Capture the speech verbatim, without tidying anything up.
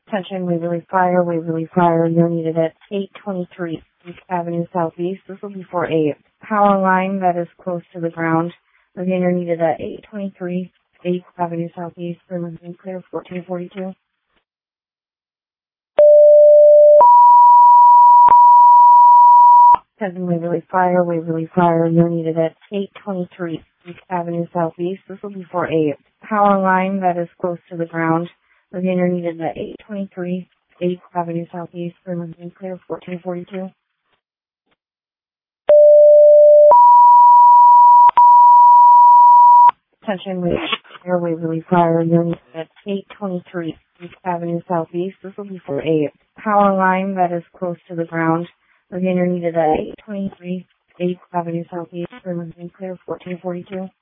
Attention, Waverly Fire, Waverly Fire, you're needed at eight twenty-three East Avenue Southeast. This will be for a power line that is close to the ground. Again, you're needed at eight twenty-three East Avenue Southeast. Remain clear, fourteen forty-two. Attention, Waverly Fire, Waverly Fire, you're needed at eight twenty-three East Avenue Southeast. This will be for a power line that is close to the ground. Again, you're needed at eight twenty-three East Avenue Southeast. Remain clear, fourteen forty-two. Attention, Waverly Fire, Waverly Fire, you're needed at eight twenty-three East Avenue Southeast. This will be for a power line that is close to the ground. Again, you're needed at eight twenty-three East Avenue Southeast. Remain clear, fourteen forty-two.